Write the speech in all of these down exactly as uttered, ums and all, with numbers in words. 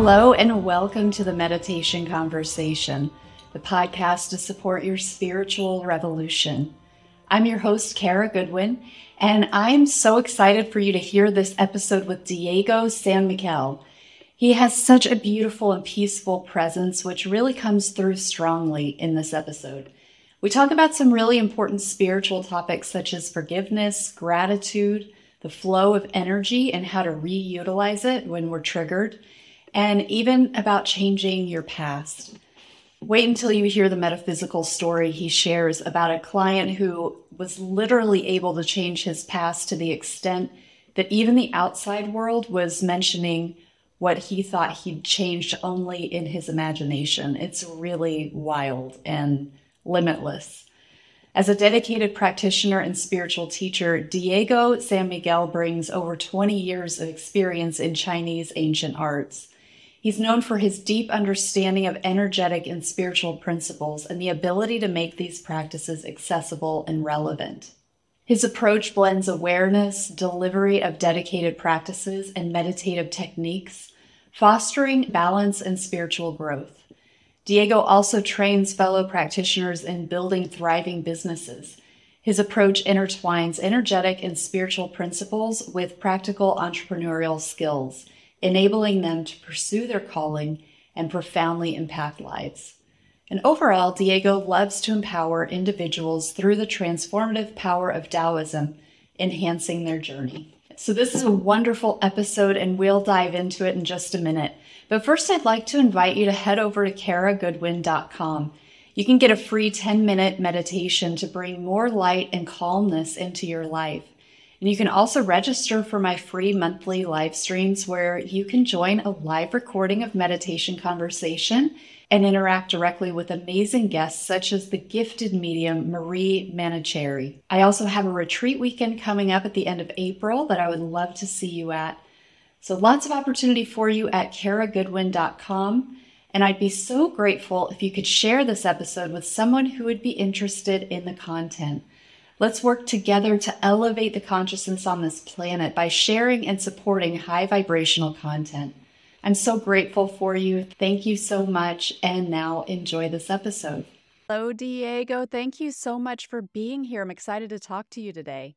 Hello and welcome to the Meditation Conversation, the podcast to support your spiritual revolution. I'm your host, Kara Goodwin, and I'm so excited for you to hear this episode with Diego San Miguel. He has such a beautiful and peaceful presence, which really comes through strongly in this episode. We talk about some really important spiritual topics such as forgiveness, gratitude, the flow of energy, and how to reutilize it when we're triggered, and even about changing your past. Wait until you hear the metaphysical story he shares about a client who was literally able to change his past to the extent that even the outside world was mentioning what he thought he'd changed only in his imagination. It's really wild and limitless. As a dedicated practitioner and spiritual teacher, Diego San Miguel brings over twenty years of experience in Chinese ancient arts. He's known for his deep understanding of energetic and spiritual principles and the ability to make these practices accessible and relevant. His approach blends awareness, delivery of dedicated practices, and meditative techniques, fostering balance and spiritual growth. Diego also trains fellow practitioners in building thriving businesses. His approach intertwines energetic and spiritual principles with practical entrepreneurial skills, enabling them to pursue their calling and profoundly impact lives. And overall, Diego loves to empower individuals through the transformative power of Taoism, enhancing their journey. So this is a wonderful episode, and we'll dive into it in just a minute. But first, I'd like to invite you to head over to kara goodwin dot com. You can get a free ten-minute meditation to bring more light and calmness into your life. And you can also register for my free monthly live streams where you can join a live recording of meditation conversation and interact directly with amazing guests such as the gifted medium Marie Manicherry. I also have a retreat weekend coming up at the end of April that I would love to see you at. So lots of opportunity for you at kara goodwin dot com. And I'd be so grateful if you could share this episode with someone who would be interested in the content. Let's work together to elevate the consciousness on this planet by sharing and supporting high vibrational content. I'm so grateful for you. Thank you so much. And now enjoy this episode. Hello, Diego. Thank you so much for being here. I'm excited to talk to you today.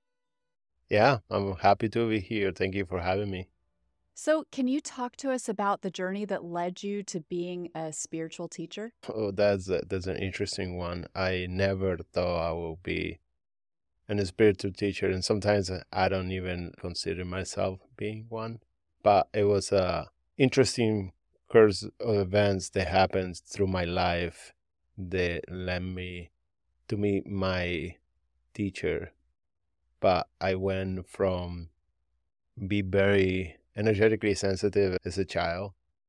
Yeah, I'm happy to be here. Thank you for having me. So can you talk to us about the journey that led you to being a spiritual teacher? Oh, that's a, that's an interesting one. I never thought I would be an spiritual teacher, and sometimes I don't even consider myself being one. But it was a interesting course of events that happened through my life that led me to meet my teacher. But I went from be very energetically sensitive as a child,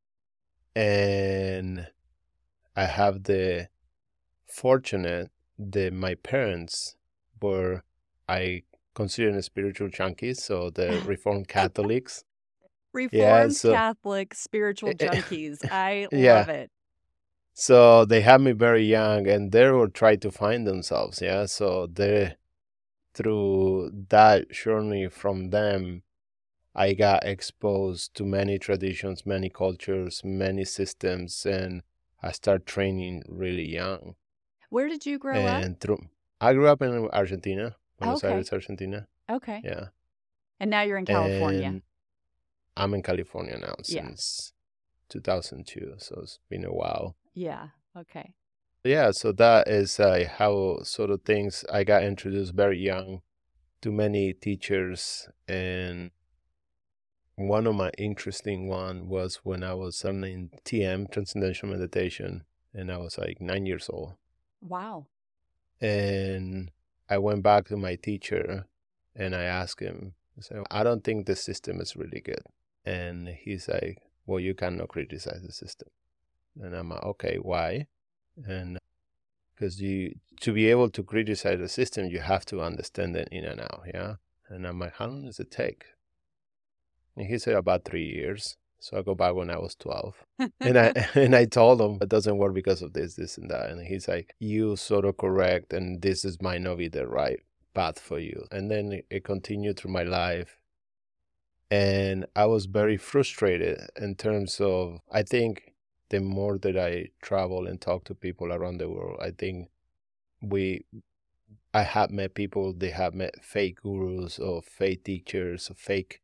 and I have the fortunate that my parents were, I consider spiritual junkies, so the Reformed Catholics. Reformed Yeah, so Catholic spiritual junkies. I yeah. love it. So they had me very young, and they were trying to find themselves. Yeah, so they, through that journey from them, I got exposed to many traditions, many cultures, many systems, and I started training really young. Where did you grow And up? through, I grew up in Argentina, Buenos Okay. Aires, Argentina. Okay. Yeah. And now you're in California. And I'm in California now Yeah. since two thousand two, so it's been a while. Yeah. Okay. Yeah, so that is uh, how sort of things I got introduced very young to many teachers, and one of my interesting one was when I was learning T M, Transcendental Meditation, and I was like nine years old. Wow. And I went back to my teacher and I asked him, I said, I don't think the system is really good. And he's like, well, you cannot criticize the system. And I'm like, okay, why? And because you, to be able to criticize the system, you have to understand it in and out, yeah? And I'm like, how long does it take? And he said about three years. So I go back when I was twelve. and I and I told him it doesn't work because of this, this, and that. And he's like, you sort of correct, and this is might not be the right path for you. And then it, it continued through my life. And I was very frustrated in terms of, I think the more that I travel and talk to people around the world, I think we, I have met people, they have met fake gurus or fake teachers or fake.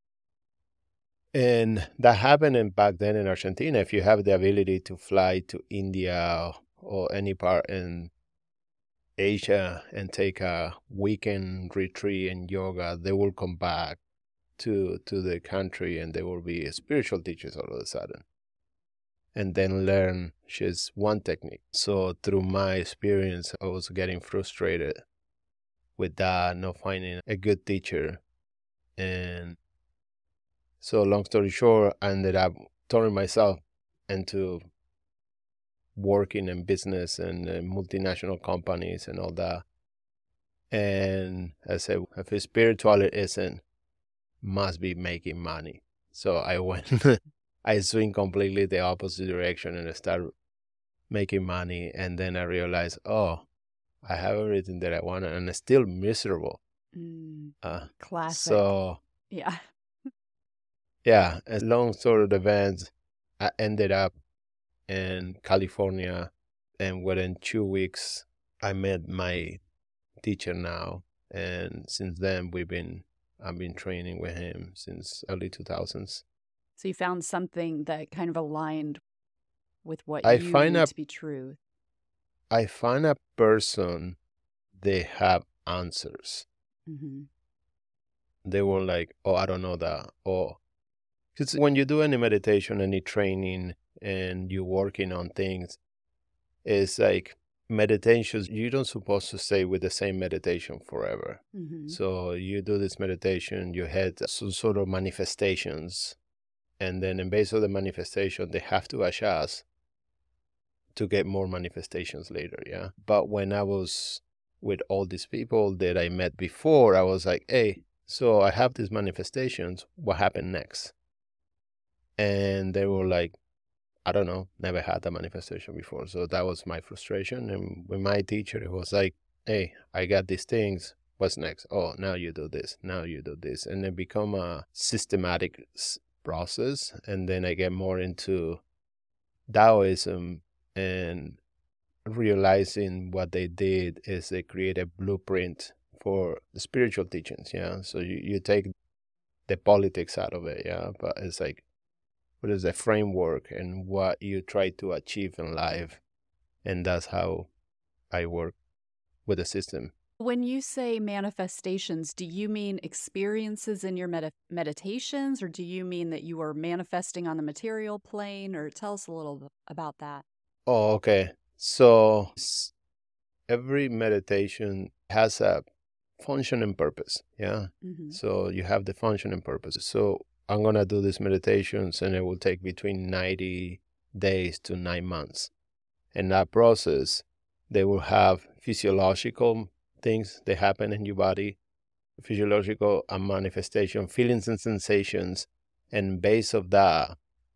And that happened in, back then in Argentina. If you have the ability to fly to India or any part in Asia and take a weekend retreat in yoga, they will come back to to the country and they will be spiritual teachers all of a sudden and then learn just one technique. So through my experience, I was getting frustrated with that, not finding a good teacher. And so long story short, I ended up turning myself into working in business and uh, multinational companies and all that. And I said, if spirituality isn't, must be making money. So I went, I swing completely the opposite direction and I start making money. And then I realized, oh, I have everything that I want and I'm still miserable. Mm, Uh, classic. so, yeah. yeah, a long story of the events, I ended up in California. And within two weeks, I met my teacher now. And since then, we've been I've been training with him since early two thousands. So you found something that kind of aligned with what I you find knew a to be true. I find a person they have answers. Mm-hmm. They were like, oh, I don't know that. Or because when you do any meditation, any training, and you're working on things, it's like meditations. You don't supposed to stay with the same meditation forever. Mm-hmm. So you do this meditation, you had some sort of manifestations, and then in base of the manifestation, they have to adjust to get more manifestations later, yeah. But when I was with all these people that I met before, I was like, hey, so I have these manifestations. What happened next? And they were like, I don't know, never had a manifestation before. So that was my frustration. And with my teacher, it was like, hey, I got these things. What's next? Oh, now you do this. Now you do this. And it become a systematic process. And then I get more into Taoism and realizing what they did is they create a blueprint for the spiritual teachings. Yeah. So you, you take the politics out of it. Yeah. But it's like, what is the framework and what you try to achieve in life? And that's how I work with the system. When you say manifestations, do you mean experiences in your med- meditations, or do you mean that you are manifesting on the material plane? Or tell us a little bit about that. Oh, okay. So every meditation has a function and purpose. Yeah. Mm-hmm. So you have the function and purpose. So I'm going to do these meditations and it will take between ninety days to nine months. In that process, they will have physiological things that happen in your body, physiological and manifestation, feelings and sensations. And based of that,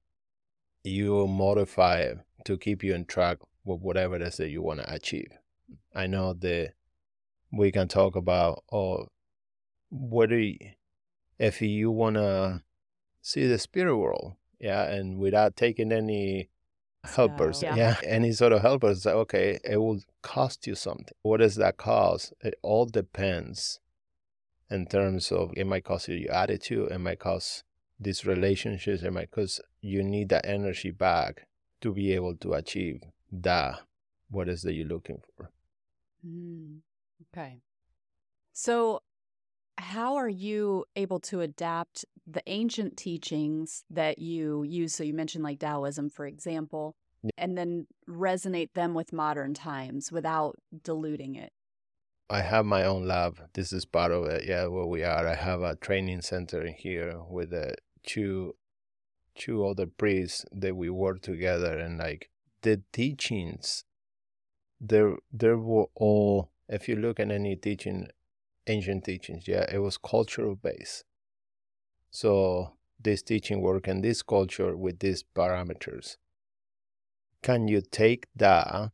you modify it to keep you in track with whatever it is that you want to achieve. I know that we can talk about, oh, what do you, if you want to see the spirit world, yeah, and without taking any helpers, So, yeah. yeah. any sort of helpers, okay, it will cost you something. What does that cost? It all depends in terms of, it might cost you your attitude, it might cost these relationships, it might, because you need that energy back to be able to achieve that, what is that you're looking for. Mm, okay. So how are you able to adapt the ancient teachings that you use? So you mentioned like Taoism, for example, Yeah. and then resonate them with modern times without diluting it. I have my own lab. This is part of it. Yeah, where we are. I have a training center in here with uh, two two other priests that we work together, and like the teachings, there there were all. If you look at any teaching, ancient teachings, yeah, it was cultural based. So this teaching work and this culture with these parameters. Can you take that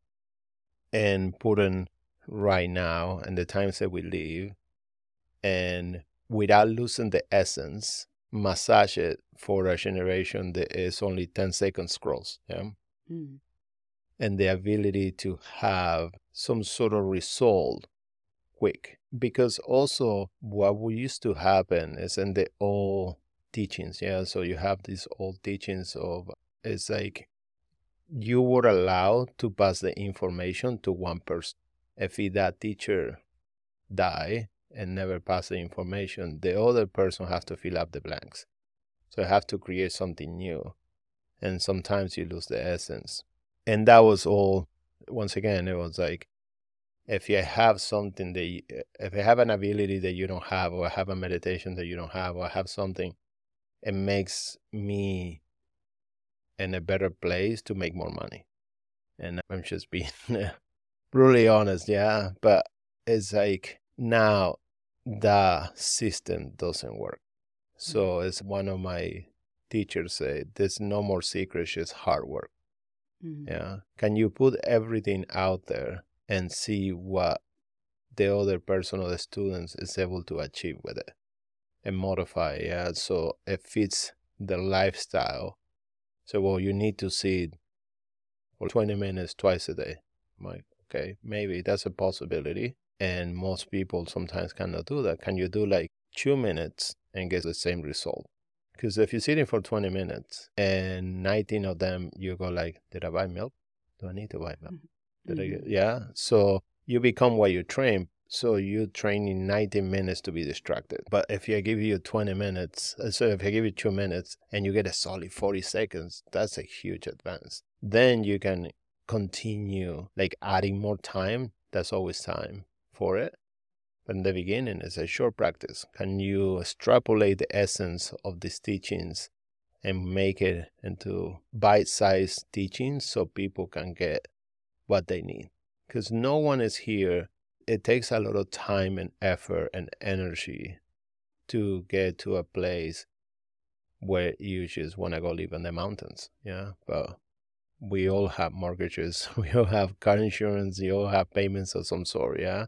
and put in right now and the times that we live, and without losing the essence massage it for a generation that is only ten second scrolls. Yeah. Mm. And the ability to have some sort of result quick. Because also what we used to happen is in the old teachings. Yeah. So you have these old teachings of, it's like you were allowed to pass the information to one person. If that teacher die and never pass the information, the other person has to fill up the blanks. So you have to create something new. And sometimes you lose the essence. And that was all, once again, it was like, if you have something that, you, if you have an ability that you don't have, or have a meditation that you don't have, or have something, it makes me in a better place to make more money. And I'm just being really honest, yeah. But it's like, now the system doesn't work. So as one of my teachers said, there's no more secrets, just hard work. Mm-hmm. Yeah. Can you put everything out there and see what the other person or the students is able to achieve with it and modify? Yeah. So it fits the lifestyle. So, well, you need to see it for twenty minutes twice a day. I'm like, okay, maybe that's a possibility. And most people sometimes cannot do that. Can you do like two minutes and get the same result? Because if you're sitting for twenty minutes and nineteen of them, you go like, did I buy milk? Do I need to buy milk? Did mm-hmm. I get, yeah. So you become what you train. So you train in nineteen minutes to be distracted. But if I give you twenty minutes, so if I give you two minutes and you get a solid forty seconds, that's a huge advance. Then you can continue like adding more time. That's always time for it. But in the beginning, it's a short practice. Can you extrapolate the essence of these teachings and make it into bite-sized teachings so people can get what they need? Because no one is here. It takes a lot of time and effort and energy to get to a place where you just want to go live in the mountains. Yeah, but we all have mortgages. We all have car insurance. We all have payments of some sort. Yeah.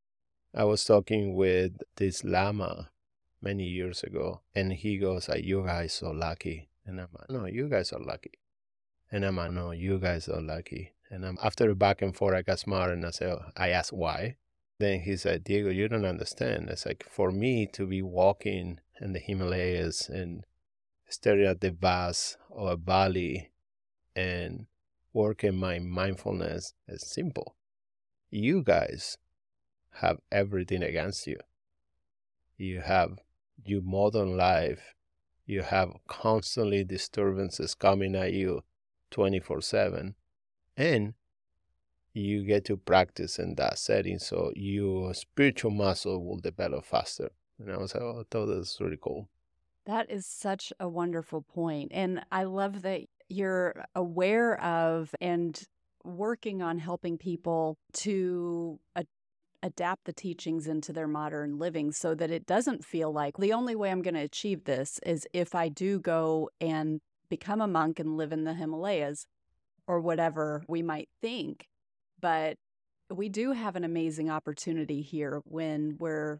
I was talking with this Lama many years ago, and he goes, like, you guys are lucky. And I'm like, no, you guys are lucky. And I'm like, no, you guys are lucky. And I'm, after the back and forth, I got smart, and I said, I asked why. Then he said, Diego, you don't understand. It's like, for me to be walking in the Himalayas and staring at the vast or Bali and working my mindfulness is simple. You guys have everything against you. You have your modern life. You have constantly disturbances coming at you twenty-four seven. And you get to practice in that setting, so your spiritual muscle will develop faster. And I was like, oh, I thought that was really cool. That is such a wonderful point. And I love that you're aware of and working on helping people to a adapt the teachings into their modern living so that it doesn't feel like the only way I'm going to achieve this is if I do go and become a monk and live in the Himalayas or whatever we might think. But we do have an amazing opportunity here when we're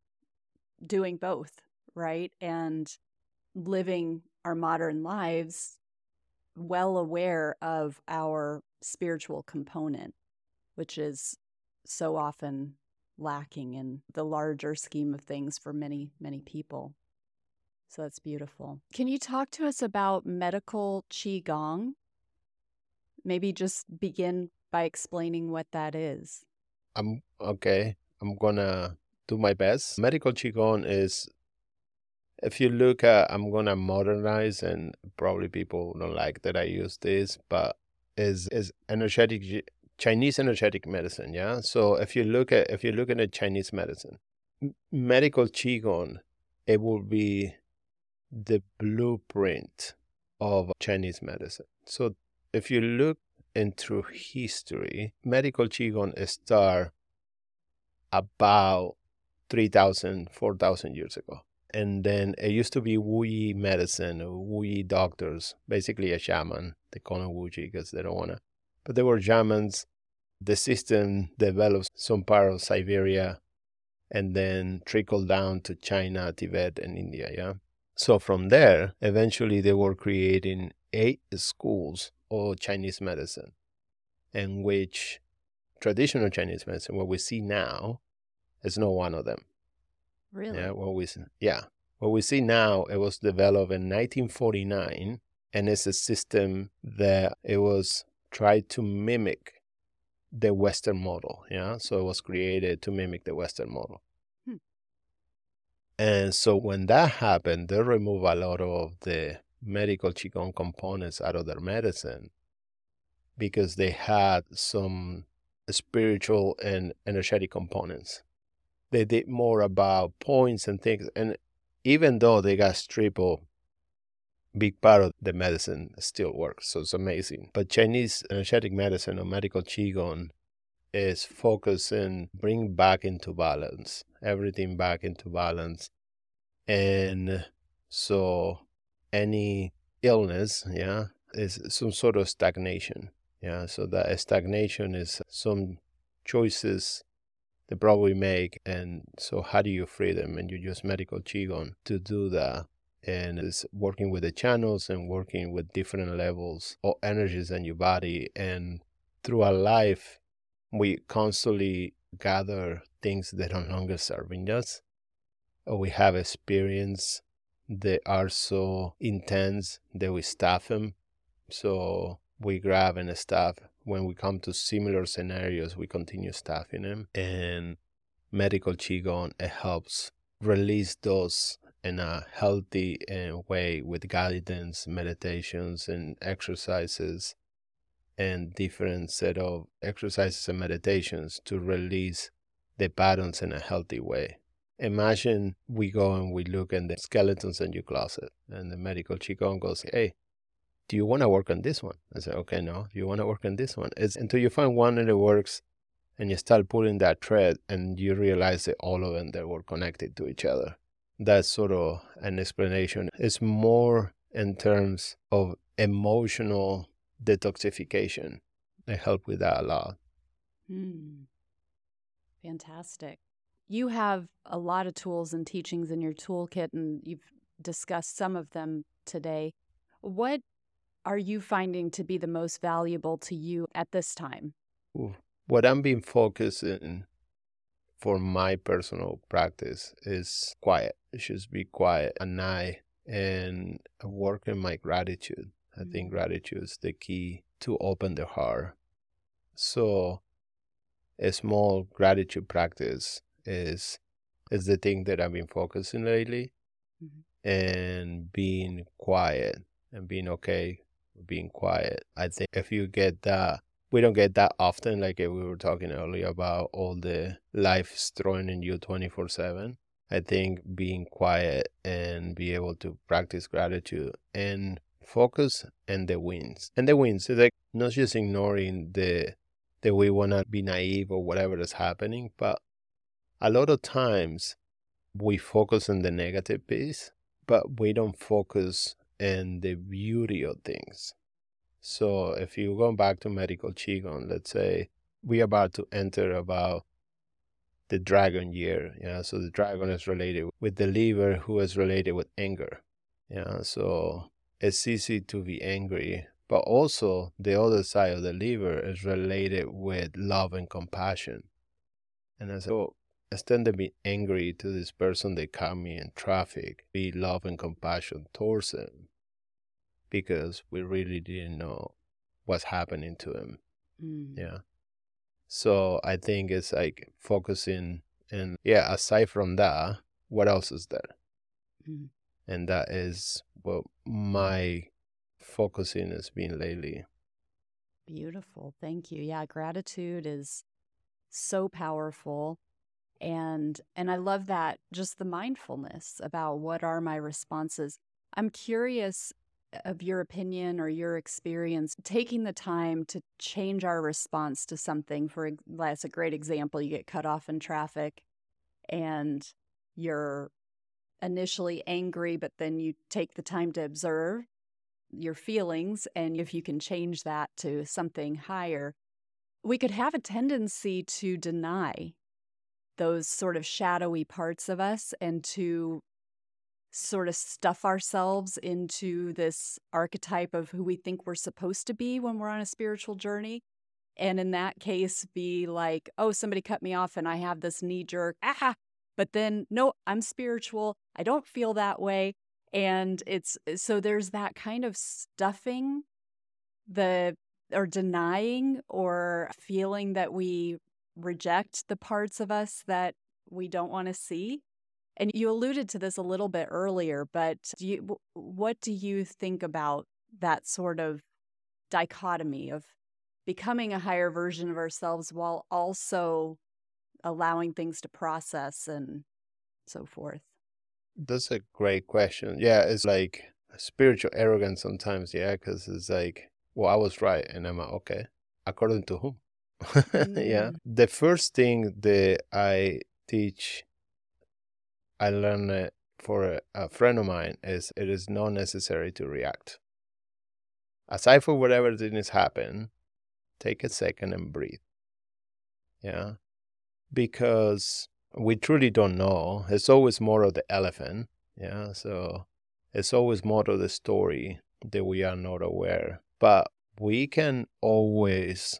doing both, right? And living our modern lives well aware of our spiritual component, which is so often lacking in the larger scheme of things for many, many people. So that's beautiful. Can you talk to us about medical Qigong? Maybe just begin by explaining what that is. I'm okay. I'm gonna do my best. Medical Qigong is, if you look at, I'm gonna modernize, and probably people don't like that I use this, but is is energetic Chinese energetic medicine, yeah. So if you look at if you look at the Chinese medicine, m- medical Qigong, it will be the blueprint of Chinese medicine. So if you look into history, medical Qigong started about three thousand, four thousand years ago. And then it used to be Wu Yi medicine, Wu Yi doctors, basically a shaman. They call them Wu Yi because they don't want to. But they were shamans. The system developed some part of Siberia and then trickled down to China, Tibet, and India, yeah? So from there, eventually they were creating eight schools of Chinese medicine, in which traditional Chinese medicine, what we see now, is not one of them. Really? Yeah, what we yeah, what we see now, it was developed in nineteen forty-nine, and it's a system that it was tried to mimic the Western model. Yeah, so it was created to mimic the Western model. Hmm. And so when that happened, they removed a lot of the medical Qigong components out of their medicine because they had some spiritual and energetic components. They did more about points and things. And even though they got stripped of big part of the medicine still works. So it's amazing. But Chinese energetic medicine or medical Qigong is focused in bring back into balance, everything back into balance. And so any illness, yeah, is some sort of stagnation. Yeah, so that stagnation is some choices they probably make. And so how do you free them? And you use medical Qigong to do that. And it's working with the channels and working with different levels of energies in your body. And through our life, we constantly gather things that are no longer serving us, or we have experience that are so intense that we staff them. So we grab and staff. When we come to similar scenarios, we continue staffing them. And medical Qigong, it helps release those in a healthy uh, way with guidance, meditations, and exercises, and different set of exercises and meditations to release the patterns in a healthy way. Imagine we go and we look at the skeletons in your closet, and the medical Qigong goes, hey, do you want to work on this one? I say, okay, no. Do you want to work on this one? It's until you find one that works and you start pulling that thread and you realize that all of them, they were connected to each other. That's sort of an explanation. It's more in terms of emotional detoxification. They help with that a lot. Hmm. Fantastic. You have a lot of tools and teachings in your toolkit, and you've discussed some of them today. What are you finding to be the most valuable to you at this time? What I'm being focused in for my personal practice is quiet. It should be quiet at night and work in my gratitude. I mm-hmm. think gratitude is the key to open the heart. So a small gratitude practice is is the thing that I've been focusing lately. Mm-hmm. And being quiet and being okay with being quiet. I think if you get that, we don't get that often, like we were talking earlier about all the life throwing in you twenty-four seven. I think being quiet and be able to practice gratitude and focus on the wins. And the wins is like not just ignoring the that we want to be naive or whatever is happening, but a lot of times we focus on the negative piece, but we don't focus on the beauty of things. So if you go back to medical Qigong, let's say we're about to enter about the dragon year. Yeah, so the dragon is related with the liver, who is related with anger. Yeah, so it's easy to be angry, but also the other side of the liver is related with love and compassion. And I said, oh, instead of being angry to this person that caught me in traffic, be love and compassion towards them, because we really didn't know what's happening to him. Mm. Yeah. So I think it's like focusing, and yeah, aside from that, what else is there? Mm. And that is what my focusing has been lately. Beautiful. Thank you. Yeah, gratitude is so powerful. And and I love that, just the mindfulness about what are my responses. I'm curious of your opinion or your experience taking the time to change our response to something. For that's a great example. You get cut off in traffic and you're initially angry, but then you take the time to observe your feelings, and if you can change that to something higher, we could have a tendency to deny those sort of shadowy parts of us and to sort of stuff ourselves into this archetype of who we think we're supposed to be when we're on a spiritual journey. And in that case, be like, oh, somebody cut me off and I have this knee jerk, ah, but then, no, I'm spiritual. I don't feel that way. And it's so there's that kind of stuffing the or denying or feeling that we reject the parts of us that we don't want to see. And you alluded to this a little bit earlier, but do you, what do you think about that sort of dichotomy of becoming a higher version of ourselves while also allowing things to process and so forth? That's a great question. Yeah, it's like spiritual arrogance sometimes, yeah, because it's like, well, I was right. And I'm like, okay, according to whom? Yeah. Mm. The first thing that I teach, I learned it for a, a friend of mine, is it is not necessary to react. Aside from whatever thing is happening, take a second and breathe. Yeah. Because we truly don't know. It's always more of the elephant. Yeah. So it's always more of the story that we are not aware. But we can always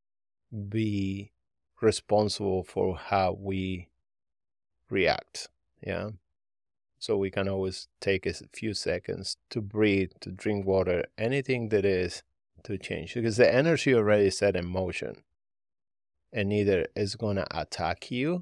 be responsible for how we react. Yeah. So we can always take a few seconds to breathe, to drink water, anything that is to change. Because the energy already set in motion. And either it's going to attack you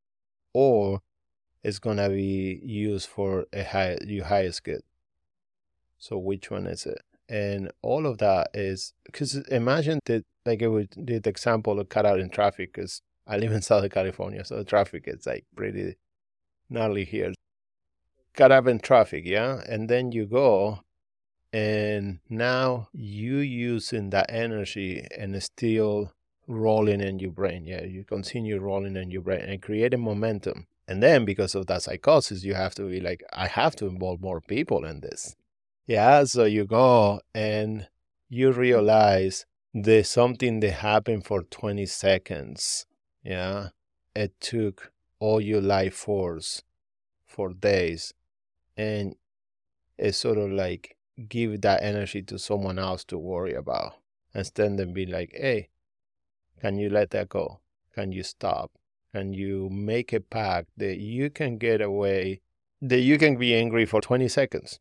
or it's going to be used for a high, your highest good. So which one is it? And all of that is, because imagine that, like I would did the example of cut out in traffic, because I live in Southern California, so the traffic is like pretty gnarly here. Cut up in traffic, yeah? And then you go, and now you using that energy and it's still rolling in your brain. Yeah, you continue rolling in your brain and creating momentum. And then because of that psychosis, you have to be like, I have to involve more people in this. Yeah, so you go and you realize there's something that happened for twenty seconds. Yeah, it took all your life force for days. And it's sort of like give that energy to someone else to worry about. Instead of be like, hey, can you let that go? Can you stop? Can you make a pact that you can get away, that you can be angry for twenty seconds?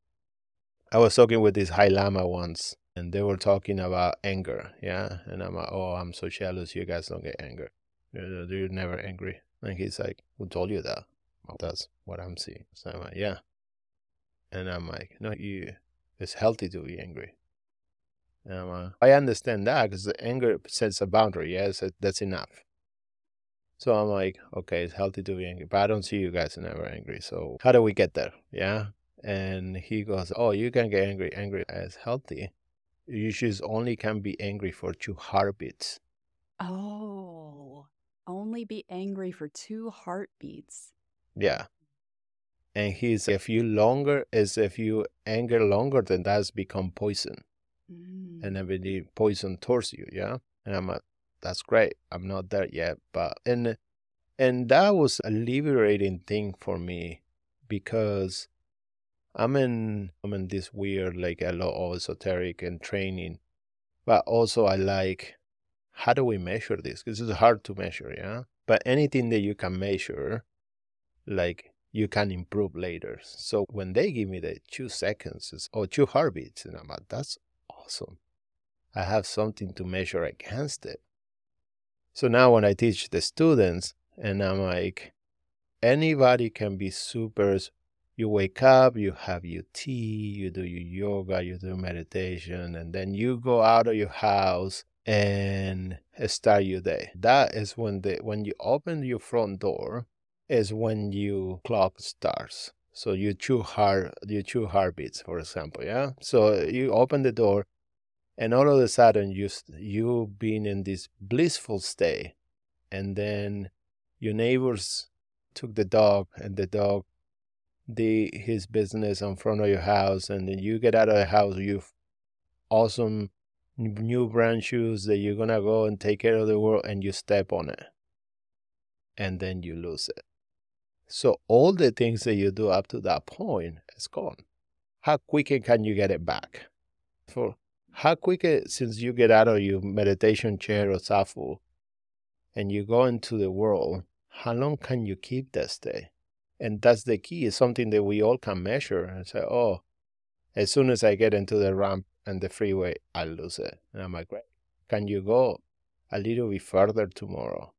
I was talking with this High Lama once, and they were talking about anger, yeah? And I'm like, oh, I'm so jealous you guys don't get anger. You're, you're never angry. And he's like, who told you that? Well, that's what I'm seeing. So I'm like, yeah. And I'm like, no, you, it's healthy to be angry. And I'm like, I understand that because the anger sets a boundary. Yes, that's enough. So I'm like, okay, it's healthy to be angry, but I don't see you guys never angry. So how do we get there? Yeah. And he goes, oh, you can get angry. Angry as healthy. You just only can be angry for two heartbeats. Oh, only be angry for two heartbeats. Yeah. And he's, if you longer, is if you anger longer, then that's become poison. Mm. And then the poison towards you, yeah? And I'm like, that's great. I'm not there yet. But, and, and that was a liberating thing for me because I'm in, I'm in this weird, like a lot of esoteric and training, but also I like, how do we measure this? Because it's hard to measure, yeah? But anything that you can measure, like you can improve later. So when they give me the two seconds or two heartbeats, and I'm like, that's awesome. I have something to measure against it. So now when I teach the students, and I'm like, anybody can be super. You wake up, you have your tea, you do your yoga, you do meditation, and then you go out of your house and start your day. That is when the when you open your front door, is when your clock starts. So you two heart, you two heartbeats, for example, yeah. So you open the door, and all of a sudden you you being in this blissful state, and then your neighbors took the dog, and the dog did his business in front of your house, and then you get out of the house, you've awesome new brand shoes that you're gonna go and take care of the world, and you step on it, and then you lose it. So all the things that you do up to that point is gone. How quickly can you get it back? For how quickly, since you get out of your meditation chair or zafu and you go into the world, how long can you keep that state? And that's the key. It's something that we all can measure and say, oh, as soon as I get into the ramp and the freeway, I lose it. And I'm like, great. Can you go a little bit further tomorrow?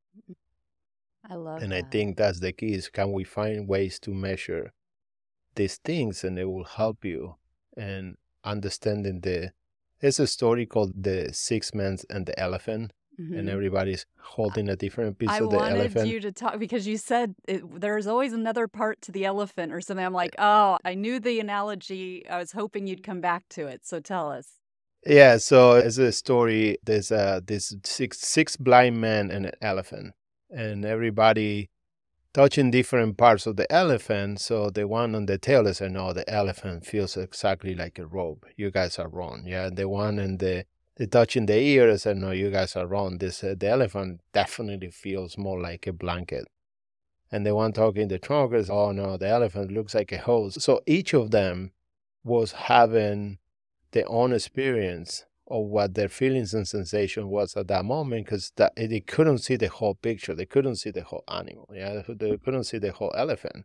I love and that. I think that's the key is can we find ways to measure these things, and it will help you. And understanding the, there's a story called The Six Men and the Elephant, Mhm. and everybody's holding a different piece I of the wanted elephant. you to talk because you said it, there's always another part to the elephant or something. I'm like, oh, I knew the analogy. I was hoping you'd come back to it. So tell us. Yeah, so as a story, there's uh this six six blind men and an elephant, and everybody touching different parts of the elephant. So the one on the tail is, no, the elephant feels exactly like a rope. You guys are wrong. Yeah, and the one in the the touching the ear is, no, you guys are wrong. This uh, the elephant definitely feels more like a blanket. And the one talking the trunk is, oh no, the elephant looks like a hose. So each of them was having their own experience of what their feelings and sensation was at that moment, because that they couldn't see the whole picture. They couldn't see the whole animal. Yeah, they couldn't see the whole elephant.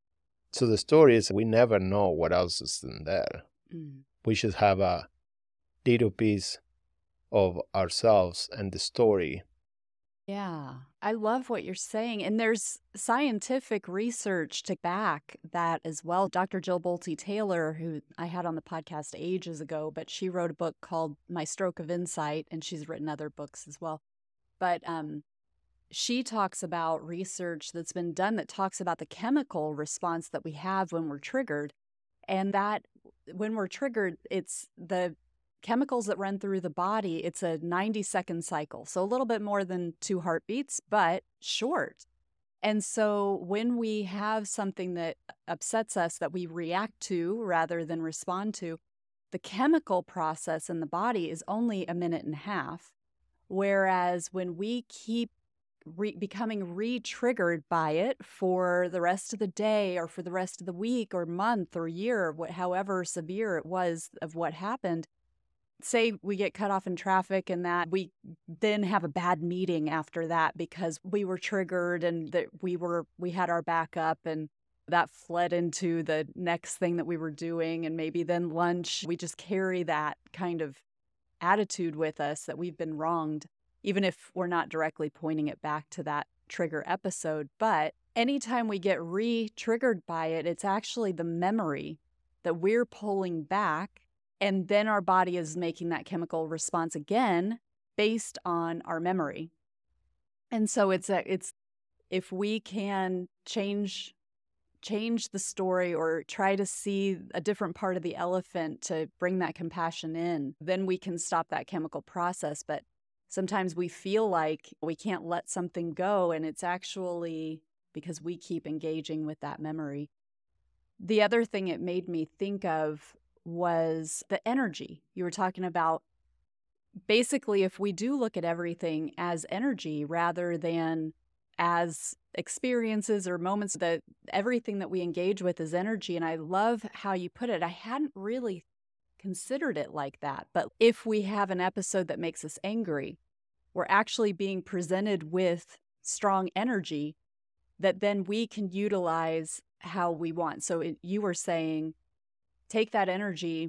So the story is we never know what else is in there. Mm. We should have a little piece of ourselves and the story. Yeah, I love what you're saying. And there's scientific research to back that as well. Doctor Jill Bolte Taylor, who I had on the podcast ages ago, but she wrote a book called My Stroke of Insight, and she's written other books as well. But um, she talks about research that's been done that talks about the chemical response that we have when we're triggered. And that when we're triggered, it's the chemicals that run through the body. It's a ninety second cycle. So a little bit more than two heartbeats, but short. And so when we have something that upsets us that we react to rather than respond to, the chemical process in the body is only a minute and a half. Whereas when we keep Re- becoming re-triggered by it for the rest of the day or for the rest of the week or month or year, or what, however severe it was of what happened. Say we get cut off in traffic and that we then have a bad meeting after that because we were triggered and that we were we had our back up, and that fled into the next thing that we were doing, and maybe then lunch. We just carry that kind of attitude with us that we've been wronged, even if we're not directly pointing it back to that trigger episode. But anytime we get re-triggered by it, it's actually the memory that we're pulling back, and then our body is making that chemical response again based on our memory. And so it's a, it's if we can change change the story or try to see a different part of the elephant to bring that compassion in, then we can stop that chemical process. But sometimes we feel like we can't let something go, and it's actually because we keep engaging with that memory. The other thing it made me think of was the energy. You were talking about basically if we do look at everything as energy rather than as experiences or moments, that everything that we engage with is energy. And I love how you put it. I hadn't really considered it like that. But if we have an episode that makes us angry, we're actually being presented with strong energy that then we can utilize how we want. So it, you were saying, take that energy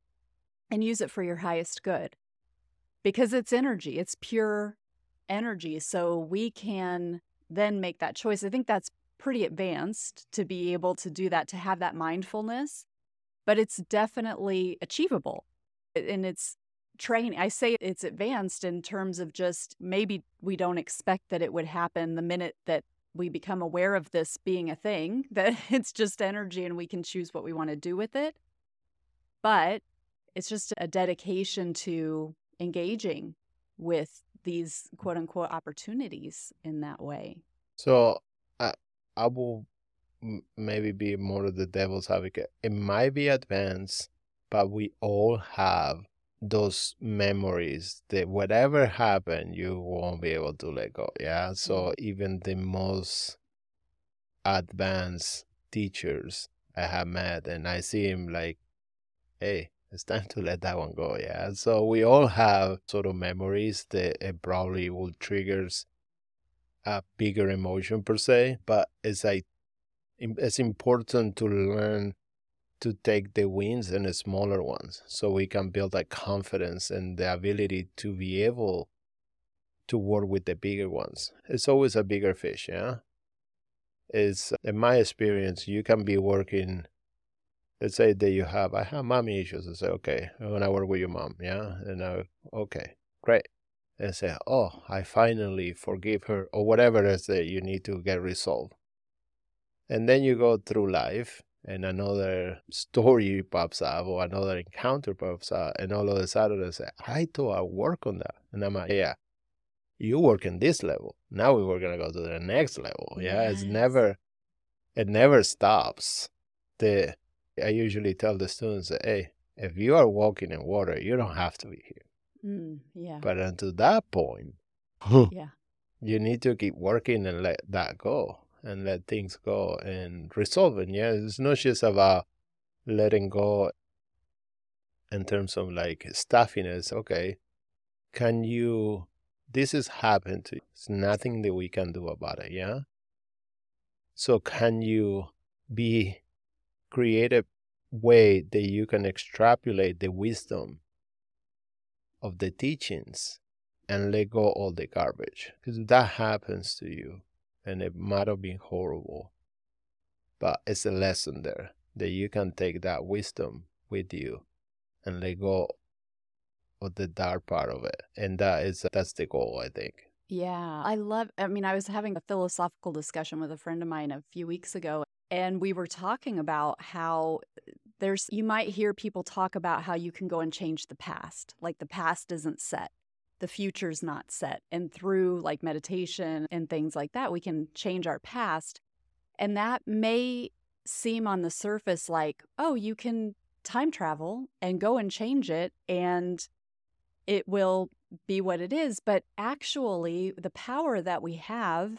and use it for your highest good, because it's energy. It's pure energy. So we can then make that choice. I think that's pretty advanced to be able to do that, to have that mindfulness, but it's definitely achievable. And it's training. I say it's advanced in terms of just maybe we don't expect that it would happen the minute that we become aware of this being a thing, that it's just energy and we can choose what we want to do with it. But it's just a dedication to engaging with these quote unquote opportunities in that way. So I, I will m- maybe be more of the devil's advocate. It might be advanced, but we all have those memories that whatever happened, you won't be able to let go. Yeah. So mm-hmm. even the most advanced teachers I have met, and I see him like, hey, it's time to let that one go. Yeah. So we all have sort of memories that it probably will triggers a bigger emotion per se, but it's like it's important to learn to take the wins and the smaller ones so we can build that confidence and the ability to be able to work with the bigger ones. It's always a bigger fish, yeah? It's, in my experience, you can be working, let's say that you have, I have mommy issues. I say, okay, I'm going to work with your mom, yeah? And I, okay, great. And say, oh, I finally forgive her, or whatever it is that you need to get resolved. And then you go through life, and another story pops up, or another encounter pops up, and all of a sudden I say, I thought I work on that. And I'm like, yeah, you work in this level. Now we were going to go to the next level. Yeah, Yes. it's never, it never stops. The I usually tell the students, hey, if you are walking in water, you don't have to be here. Mm, yeah. But until that point, yeah. you need to keep working and let that go and let things go and resolve it. Yeah, it's not just about letting go in terms of like stuffiness. Okay, can you, this has happened to you. It's nothing that we can do about it. Yeah. So can you be creative way that you can extrapolate the wisdom of the teachings and let go all the garbage? Because that happens to you, and it might have been horrible, but it's a lesson there that you can take that wisdom with you and let go of the dark part of it. And that is that's the goal, I think. Yeah, I love, I mean, I was having a philosophical discussion with a friend of mine a few weeks ago, and we were talking about how there's, you might hear people talk about how you can go and change the past. Like the past isn't set, the future's not set. And through like meditation and things like that, we can change our past. And that may seem on the surface like, oh, you can time travel and go and change it, and it will be what it is. But actually, the power that we have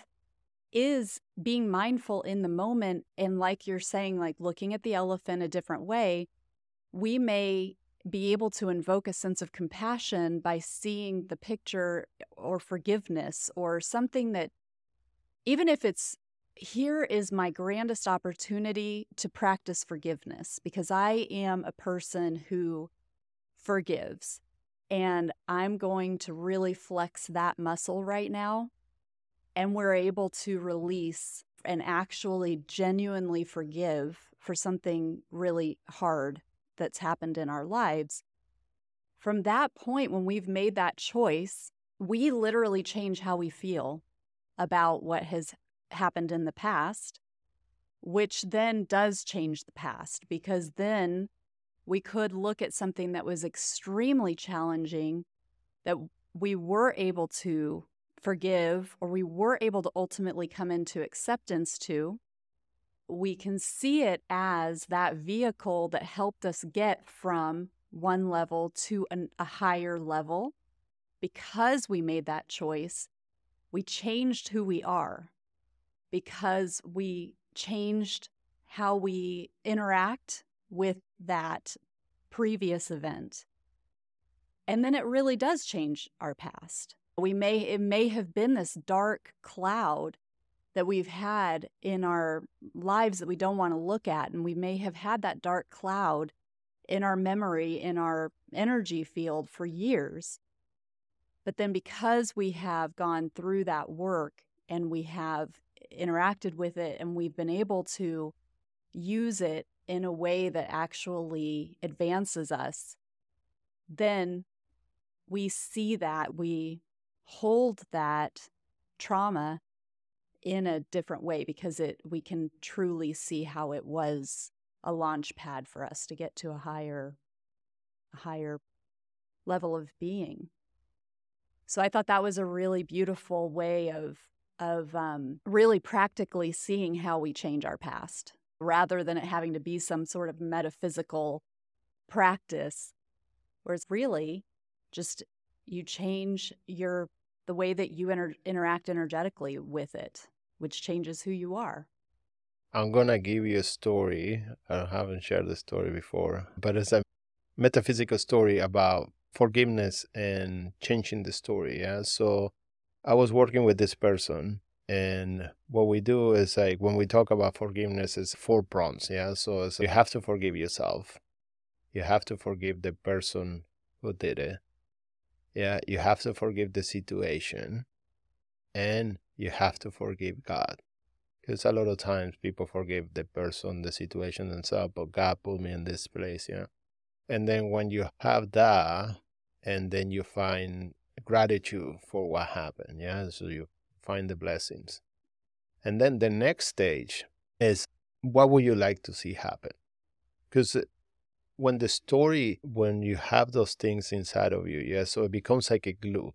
is being mindful in the moment. And like you're saying, like looking at the elephant a different way, we may be able to invoke a sense of compassion by seeing the picture or forgiveness or something that, even if it's, here is my grandest opportunity to practice forgiveness, because I am a person who forgives. And I'm going to really flex that muscle right now. And we're able to release and actually genuinely forgive for something really hard that's happened in our lives. From that point, when we've made that choice, we literally change how we feel about what has happened in the past, which then does change the past, because then we could look at something that was extremely challenging that we were able to forgive, or we were able to ultimately come into acceptance to. We can see it as that vehicle that helped us get from one level to an, a higher level. Because we made that choice, we changed who we are, because we changed how we interact with that previous event. And then it really does change our past. We may, it may have been this dark cloud that we've had in our lives that we don't want to look at. And we may have had that dark cloud in our memory, in our energy field for years. But then because we have gone through that work and we have interacted with it and we've been able to use it in a way that actually advances us, then we see that, we hold that trauma in a different way, because it we can truly see how it was a launch pad for us to get to a higher, a higher level of being. So I thought that was a really beautiful way of of um, really practically seeing how we change our past, rather than it having to be some sort of metaphysical practice, where it's really just you change your the way that you inter- interact energetically with it, which changes who you are. I'm going to give you a story. I haven't shared the story before, but it's a metaphysical story about forgiveness and changing the story. Yeah. So I was working with this person, and what we do is like when we talk about forgiveness, is four prongs. Yeah. So it's, you have to forgive yourself. You have to forgive the person who did it. Yeah. You have to forgive the situation, and you have to forgive God. Because a lot of times people forgive the person, the situation themselves, but God put me in this place, yeah. And then when you have that, and then you find gratitude for what happened, yeah. So you find the blessings. And then the next stage is, what would you like to see happen? Because when the story, when you have those things inside of you, yeah, so it becomes like a glue.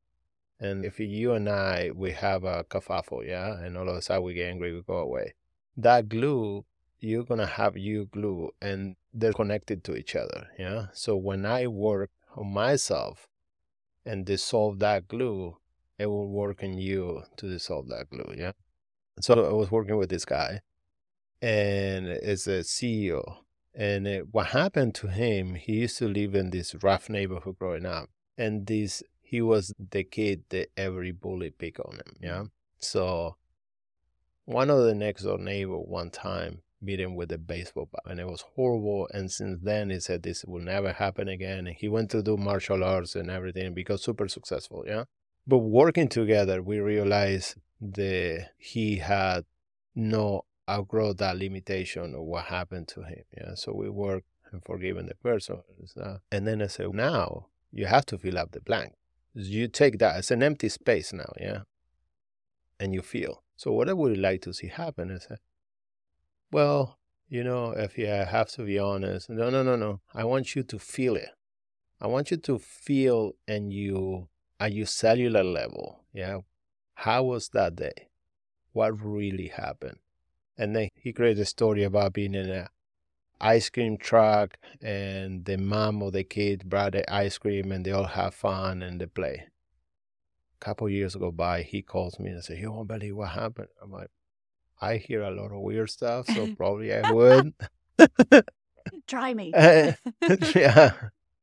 And if you and I, we have a kerfuffle, yeah, and all of a sudden we get angry, we go away. That glue, you're going to have you glue, and they're connected to each other, yeah? So when I work on myself and dissolve that glue, it will work on you to dissolve that glue, yeah? So I was working with this guy, and it's a C E O. And it, what happened to him, he used to live in this rough neighborhood growing up. And this, he was the kid that every bully picked on him, yeah? So one of the next door neighbor one time beat him with a baseball bat, and it was horrible. And since then, he said this will never happen again. And he went to do martial arts and everything and became super successful, yeah? But working together, we realized that he had no outgrow that limitation of what happened to him, yeah? So we worked and forgiven the person. And then I said, now you have to fill up the blank. You take that, it's an empty space now, yeah? And you feel. So what I would like to see happen is, well, you know, if you have to be honest, no, no, no, no. I want you to feel it. I want you to feel, and you, at your cellular level, yeah? How was that day? What really happened? And then he created a story about being in an ice cream truck, and the mom of the kid brought the ice cream, and they all have fun and they play. A couple of years go by, he calls me and says, you won't believe what happened. I'm like, I hear a lot of weird stuff, so probably I would. Try me. Yeah.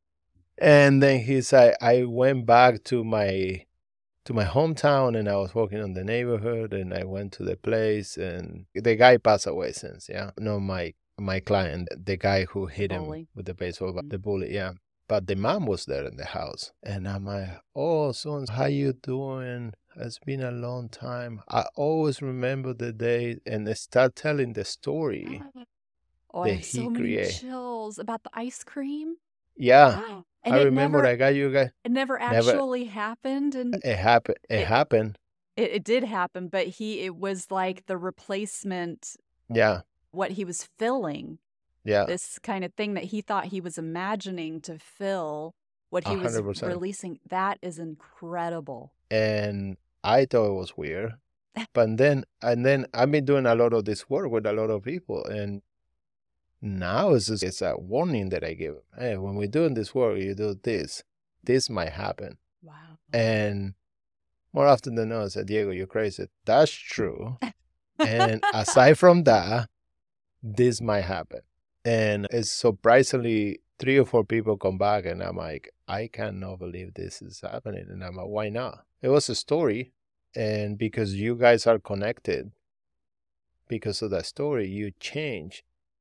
And then he said, I went back to my to my hometown, and I was walking on the neighborhood, and I went to the place, and the guy passed away since, yeah. No, my my client, the guy who hit him Bully. with the baseball bat, the bully, yeah. But the mom was there in the house, and I'm like, oh, son, how you doing? It's been a long time. I always remember the day, and they start telling the story Oh, I that have so he many created. chills about the ice cream. Yeah, And I it remember never, I got you guys. it never Never, actually happened. And it happened. It, It- happened. it, it did happen, but he, it was like the replacement, Yeah, what he was filling, yeah, this kind of thing that he thought he was imagining to fill what a he was hundred percent. releasing. That is incredible. And I thought it was weird. But then, and then I've been doing a lot of this work with a lot of people, and now it's just, it's a warning that I give them. Hey, when we're doing this work, you do this. This might happen. Wow. And more often than not, I said, Diego, you're crazy. That's true. And aside from that, this might happen. And it's surprisingly, three or four people come back, and I'm like, I cannot believe this is happening. And I'm like, why not? It was a story. And because you guys are connected, because of that story, you change.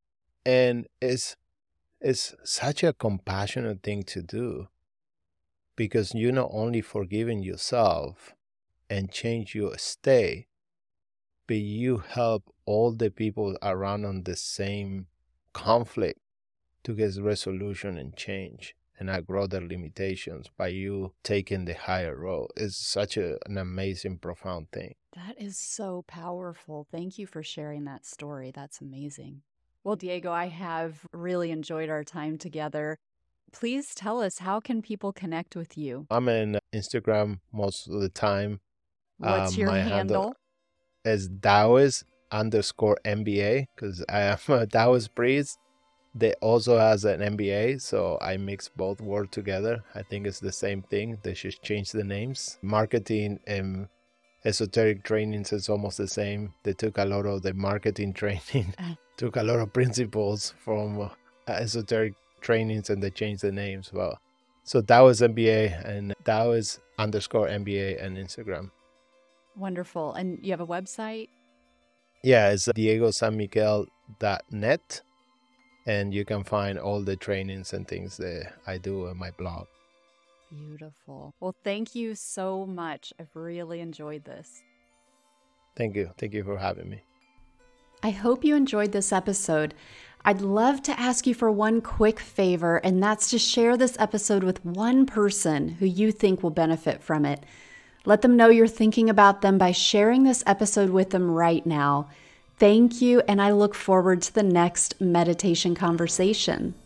And it's, it's such a compassionate thing to do, because you're not only forgiving yourself and change your state, but you help all the people around on the same conflict to get resolution and change and outgrow their limitations by you taking the higher road. It's such a, an amazing, profound thing. That is so powerful. Thank you for sharing that story. That's amazing. Well, Diego, I have really enjoyed our time together. Please tell us, how can people connect with you? I'm in Instagram most of the time. What's Um, your my handle? handle is Taoist underscore M B A, because I am a Taoist priest that also has an M B A, so I mix both words together. I think it's the same thing. They should change the names. Marketing and esoteric trainings is almost the same. They took a lot of the marketing training, took a lot of principles from uh, esoteric trainings, and they changed the names. Well, so Taoist M B A and Taoist underscore M B A and Instagram. Wonderful. And you have a website? Yeah, it's diego san miguel dot net. And you can find all the trainings and things that I do on my blog. Beautiful. Well, thank you so much. I've really enjoyed this. Thank you. Thank you for having me. I hope you enjoyed this episode. I'd love to ask you for one quick favor, and that's to share this episode with one person who you think will benefit from it. Let them know you're thinking about them by sharing this episode with them right now. Thank you, and I look forward to the next meditation conversation.